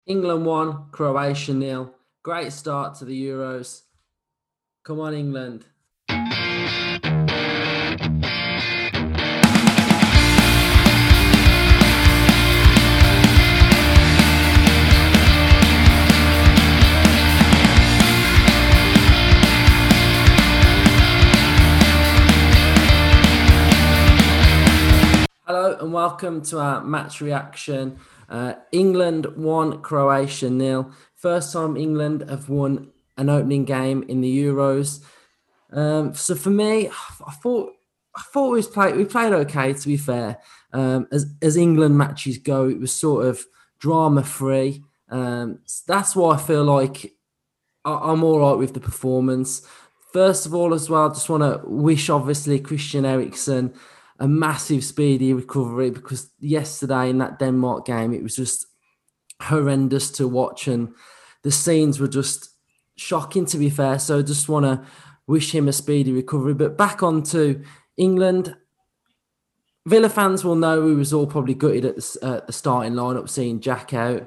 England 1, Croatia nil. Great start to the Euros. Come on, England. Hello and welcome to our match reaction. England 1, Croatia nil. First time England have won an opening game in the Euros. So for me, I thought we played okay. To be fair, as England matches go, it was sort of drama free. So that's why I feel like I'm all right with the performance. First of all, as well, I just want to wish obviously Christian Eriksen a massive speedy recovery because yesterday in that Denmark game it was just horrendous to watch and the scenes were just shocking, to be fair. So I just want to wish him a speedy recovery. But back on to England. Villa fans will know we was all probably gutted at the starting lineup seeing Jack out.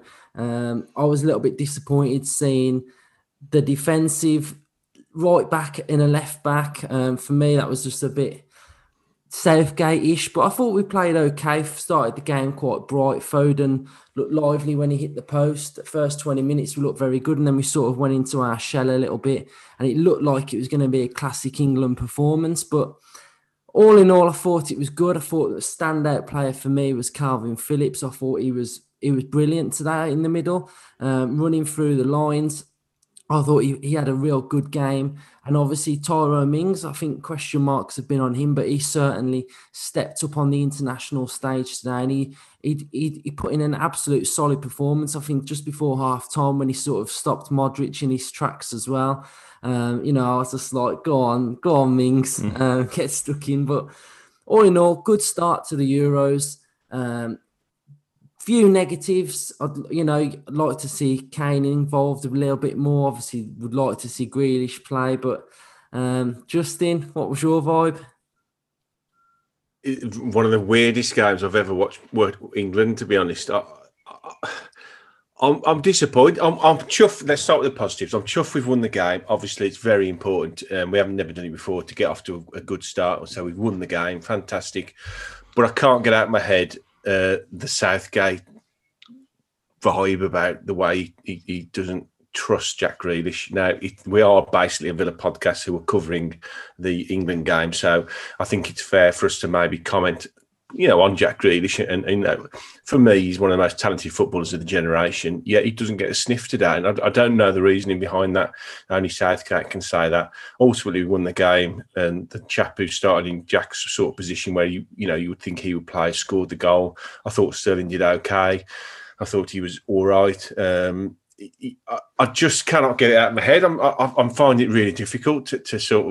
I was a little bit disappointed seeing the defensive right back in a left back. For me, that was just a bit Southgate-ish, but I thought we played okay. Started the game quite bright. Foden looked lively when he hit the post. The first 20 minutes we looked very good, and then we sort of went into our shell a little bit, and it looked like it was going to be a classic England performance. But all in all, I thought it was good. I thought the standout player for me was Calvin Phillips. I thought he was brilliant today in the middle, running through the lines. I thought he had a real good game. And obviously, Tyrone Mings, I think question marks have been on him, but he certainly stepped up on the international stage today. And he put in an absolute solid performance. I think just before half time, when he sort of stopped Modric in his tracks as well. I was just like, go on, Mings, get stuck in. But all in all, good start to the Euros. Few negatives. I'd like to see Kane involved a little bit more. Obviously, would like to see Grealish play. But Justin, what was your vibe? One of the weirdest games I've ever watched England, to be honest. I'm disappointed. I'm chuffed. Let's start with the positives. I'm chuffed we've won the game. Obviously, it's very important. We haven't never done it before to get off to a good start. So we've won the game. Fantastic. But I can't get out of my head the Southgate vibe about the way he doesn't trust Jack Grealish. Now, we are basically a Villa podcast who are covering the England game. So I think it's fair for us to maybe comment on Jack Grealish. And for me, he's one of the most talented footballers of the generation. Yet he doesn't get a sniff today. And I don't know the reasoning behind that. Only Southgate can say that. Ultimately, we won the game. And the chap who started in Jack's sort of position where you would think he would play, scored the goal. I thought Sterling did okay. I thought he was all right. I just cannot get it out of my head. I'm finding it really difficult to sort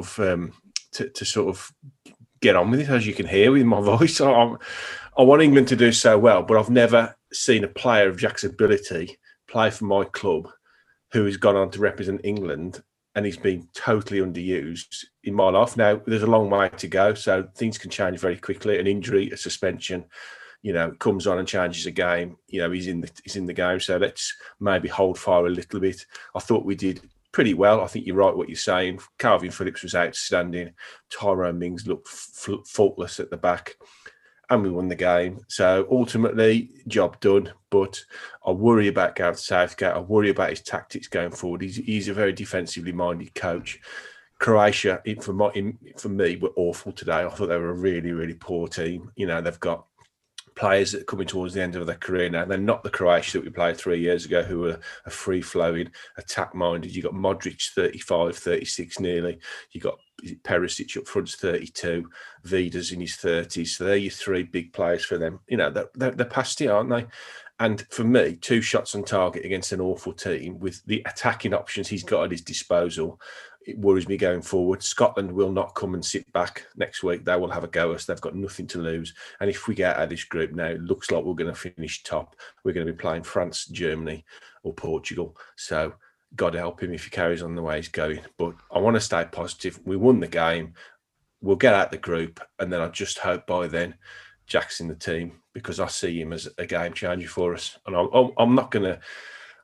of get on with it, as you can hear with my voice. I want England to do so well, but I've never seen a player of Jack's ability play for my club who has gone on to represent England, and he's been totally underused in my life. Now, there's a long way to go, so things can change very quickly. An injury, a suspension, comes on and changes a game. He's in the game. So let's maybe hold fire a little bit. I thought we did pretty well. I think you're right what you're saying. Calvin Phillips was outstanding. Tyrone Mings looked faultless at the back. And we won the game. So ultimately, job done. But I worry about Gareth Southgate. I worry about his tactics going forward. He's a very defensively minded coach. Croatia, for me, were awful today. I thought they were a really, really poor team. They've got players that are coming towards the end of their career now. They're not the Croatia that we played 3 years ago, who were a free-flowing, attack-minded. You've got Modric, 35, 36 nearly. You've got Perisic up front, 32. Vida's in his 30s. So they're your three big players for them. They're past it, aren't they? And for me, 2 shots on target against an awful team with the attacking options he's got at his disposal, it worries me going forward. Scotland will not come and sit back next week. They will have a go at us. They've got nothing to lose. And if we get out of this group now, it looks like we're going to finish top. We're going to be playing France, Germany or Portugal. So God help him if he carries on the way he's going. But I want to stay positive. We won the game. We'll get out the group. And then I just hope by then Jack's in the team, because I see him as a game changer for us. And I'm not going to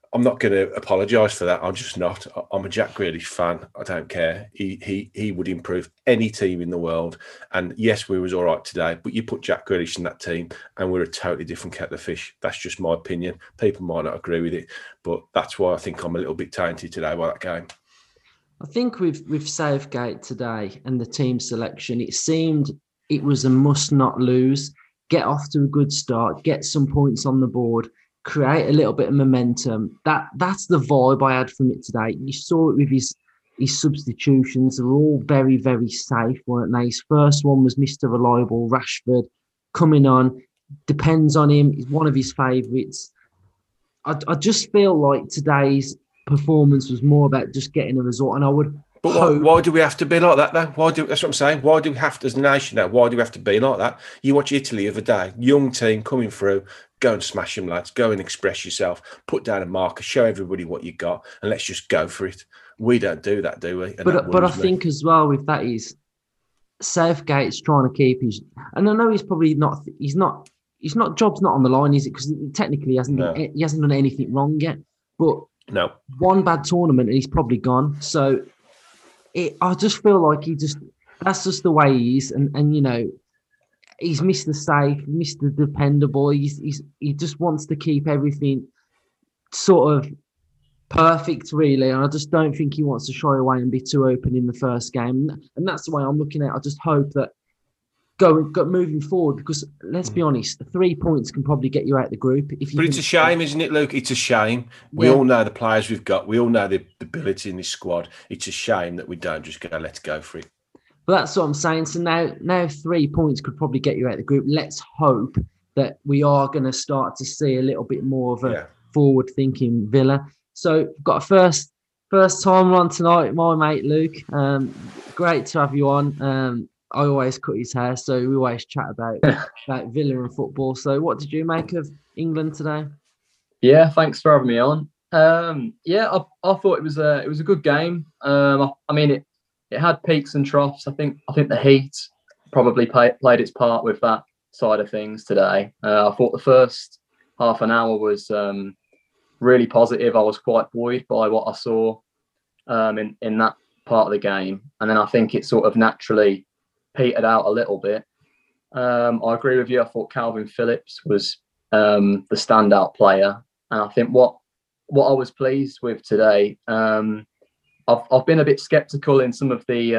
I'm not going to apologise for that. I'm just not. I'm a Jack Grealish fan. I don't care. He would improve any team in the world. And yes, we was all right today, but you put Jack Grealish in that team and we're a totally different kettle of fish. That's just my opinion. People might not agree with it, but that's why I think I'm a little bit tainted today by that game. I think with Southgate today and the team selection, it seemed it was a must not lose. Get off to a good start, get some points on the board, create a little bit of momentum. That's the vibe I had from it today. You saw it with his substitutions. They were all very, very safe, weren't they? His first one was Mr. Reliable, Rashford, coming on, depends on him. He's one of his favourites. I just feel like today's performance was more about just getting a result, and I would. But why do we have to be like that, though? That's what I'm saying. Why do we have to, as a nation now, why do we have to be like that? You watch Italy the other day, young team coming through, go and smash them, lads. Go and express yourself. Put down a marker, show everybody what you got, and let's just go for it. We don't do that, do we? And but I think as well with that is Southgate's trying to keep his, and I know he's probably not. He's not. Job's not on the line, is it? Because technically he hasn't done anything wrong yet. But no, one bad tournament and he's probably gone. So. I just feel like that's just the way he is. And you know, he's Mr. Safe, Mr. Dependable. He just wants to keep everything sort of perfect, really. And I just don't think he wants to shy away and be too open in the first game. And that's the way I'm looking at it. I just hope that moving forward, because let's be honest, 3 points can probably get you out of the group. But it's a shame, isn't it, Luke? It's a shame. We all know the players we've got. We all know the ability in this squad. It's a shame that we don't just go, let's go for it. But that's what I'm saying. So now 3 points could probably get you out of the group. Let's hope that we are going to start to see a little bit more of a forward-thinking Villa. So we've got a first time on tonight, my mate Luke. Great to have you on. I always cut his hair, so we always chat about Villa and football. So what did you make of England today? Yeah, thanks for having me on. I thought it was a good game. I mean, it had peaks and troughs. I think the heat probably played its part with that side of things today. I thought the first half an hour was really positive. I was quite buoyed by what I saw in that part of the game, and then I think it sort of naturally petered out a little bit. I agree with you. I thought Calvin Phillips was the standout player, and I think what I was pleased with today. I've been a bit sceptical in some of the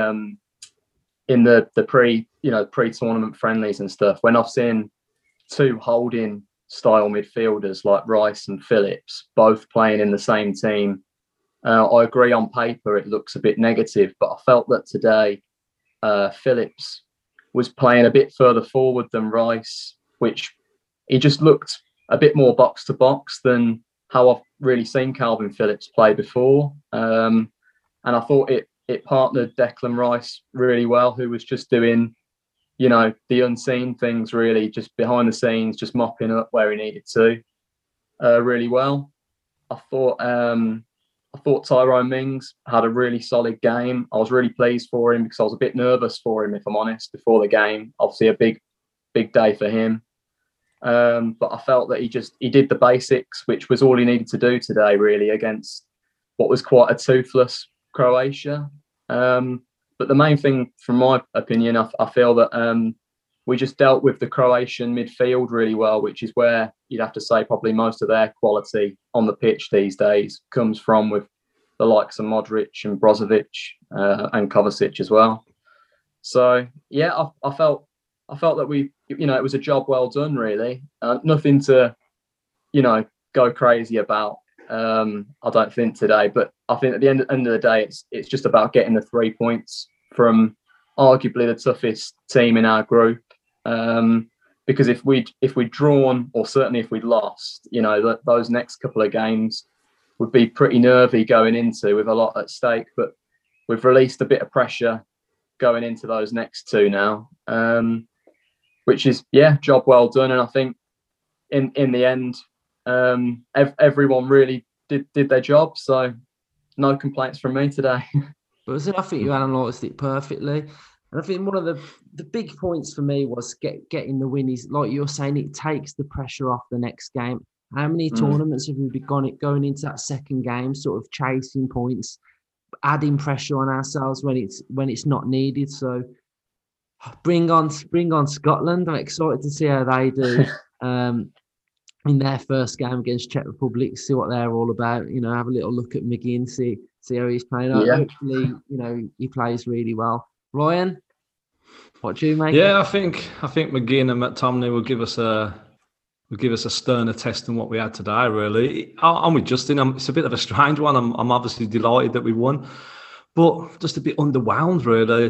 in the pre-tournament friendlies and stuff when I've seen two holding style midfielders like Rice and Phillips both playing in the same team. I agree on paper it looks a bit negative, but I felt that today. Phillips was playing a bit further forward than Rice, which he just looked a bit more box to box than how I've really seen Calvin Phillips play before. And I thought it partnered Declan Rice really well, who was just doing, the unseen things, really, just behind the scenes, just mopping up where he needed to really well. I thought Tyrone Mings had a really solid game. I was really pleased for him because I was a bit nervous for him, if I'm honest, before the game. Obviously, a big day for him. But I felt that he did the basics, which was all he needed to do today, really, against what was quite a toothless Croatia. But the main thing, from my opinion, I feel that we just dealt with the Croatian midfield really well, which is where you'd have to say probably most of their quality on the pitch these days comes from, with the likes of Modric and Brozovic and Kovacic as well. So yeah, I felt that it was a job well done, really. Nothing to, go crazy about. I don't think today, but I think at the end of the day, it's just about getting the 3 points from arguably the toughest team in our group. Because if we'd drawn, or certainly if we'd lost, those next couple of games would be pretty nervy going into, with a lot at stake. But we've released a bit of pressure going into those next two now, which is job well done. And I think in the end, everyone really did their job. So no complaints from me today. But I think you analysed it perfectly. And I think one of the big points for me was getting the win. Is like you're saying, it takes the pressure off the next game. How many tournaments have we been going into that second game, sort of chasing points, adding pressure on ourselves when it's not needed? So bring on Scotland. I'm excited to see how they do in their first game against Czech Republic. See what they're all about. Have a little look at McGinn. See how he's playing. Yeah. Hopefully, he plays really well. Ryan, what do you make? Yeah, I think McGinn and McTominay will give us a sterner test than what we had today. Really, I'm with Justin. It's a bit of a strange one. I'm obviously delighted that we won, but just a bit underwhelmed, really.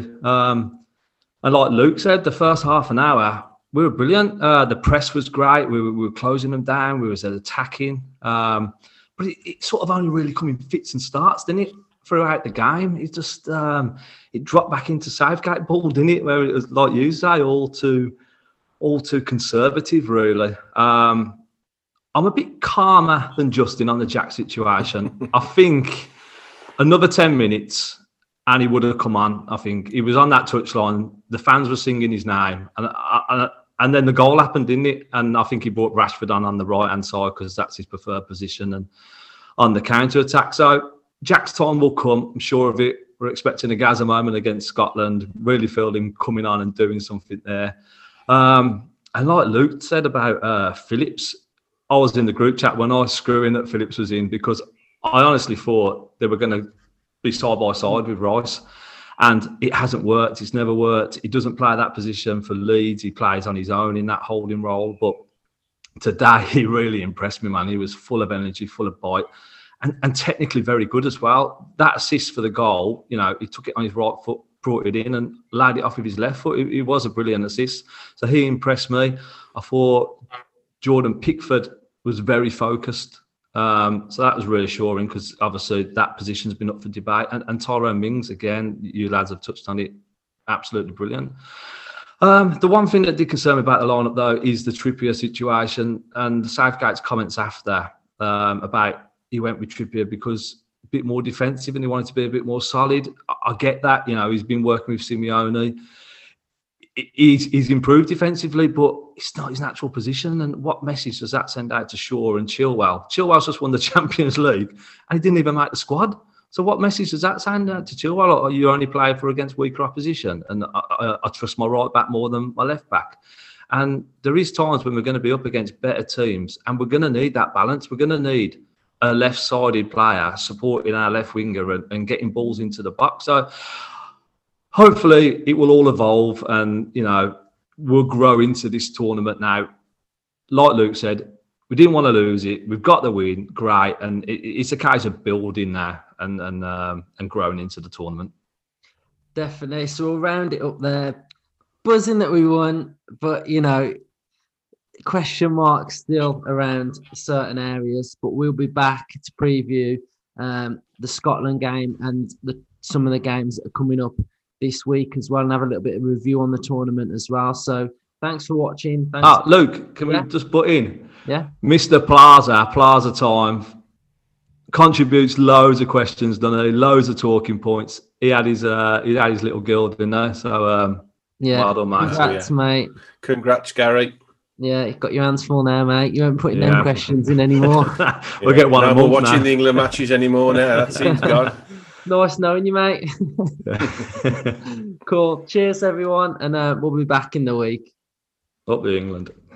And like Luke said, the first half an hour we were brilliant. The press was great. We were closing them down. We was attacking, but it sort of only really come in fits and starts, didn't it? Throughout the game, it just it dropped back into Southgate ball, didn't it? Where it was, like you say, all too conservative, really. I'm a bit calmer than Justin on the Jack situation. I think another 10 minutes and he would have come on. I think he was on that touchline. The fans were singing his name, and then the goal happened, didn't it? And I think he brought Rashford on the right-hand side because that's his preferred position and on the counter-attack. So Jack's time will come, I'm sure of it. We're expecting a Gaza moment against Scotland. Really feel him coming on and doing something there. And like Luke said about Phillips, I was in the group chat when I was screwing that Phillips was in because I honestly thought they were going to be side by side with Rice. And it hasn't worked. It's never worked. He doesn't play that position for Leeds. He plays on his own in that holding role. But today, he really impressed me, man. He was full of energy, full of bite. And technically very good as well. That assist for the goal, he took it on his right foot, brought it in and laid it off with his left foot. It was a brilliant assist. So he impressed me. I thought Jordan Pickford was very focused. So that was reassuring because obviously that position's been up for debate. And Tyrone Mings, again, you lads have touched on it, absolutely brilliant. The one thing that did concern me about the lineup, though, is the Trippier situation and Southgate's comments after about he went with Trippier because a bit more defensive and he wanted to be a bit more solid. I get that, he's been working with Simeone. He's improved defensively, but it's not his natural position. And what message does that send out to Shaw and Chilwell? Chilwell's just won the Champions League and he didn't even make the squad. So what message does that send out to Chilwell? Or you only play against weaker opposition and I trust my right back more than my left back. And there is times when we're going to be up against better teams and we're going to need that balance. We're going to need a left-sided player supporting our left winger and getting balls into the box. So hopefully it will all evolve and, we'll grow into this tournament now. Like Luke said, we didn't want to lose it. We've got the win. Great. And it's a case of building now and growing into the tournament. Definitely. So we'll round it up there. Buzzing that we won, but, question marks still around certain areas, but we'll be back to preview the Scotland game and some of the games that are coming up this week as well and have a little bit of review on the tournament as well. So thanks for watching. Luke, can we just put in? Yeah. Mr. Plaza Time contributes loads of questions, doesn't he? Loads of talking points. He had his little guild in there. So well done, mate. Congrats, mate. Congrats, Gary. Yeah, you've got your hands full now, mate. You won't put them questions in anymore. We'll get one. No more watching the England matches anymore now. That seems gone. Nice knowing you, mate. Cool. Cheers, everyone, and we'll be back in the week. Up the England.